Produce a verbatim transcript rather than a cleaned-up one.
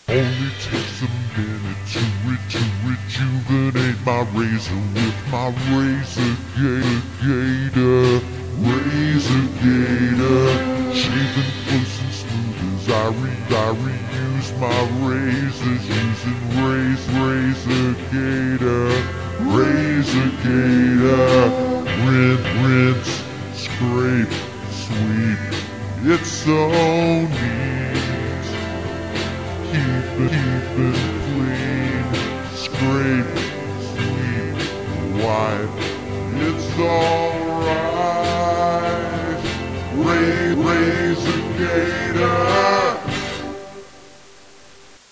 Only takes a minute to, re to rejuvenate my razor with my razor gator, razor gator, shaving close and smooth as I re I reuse my razors using razor razor gator, razor gator, rinse rinse, scrape, sweep. It's so neat. Keep it, keep it clean. Scrape, sweep, wipe. It's all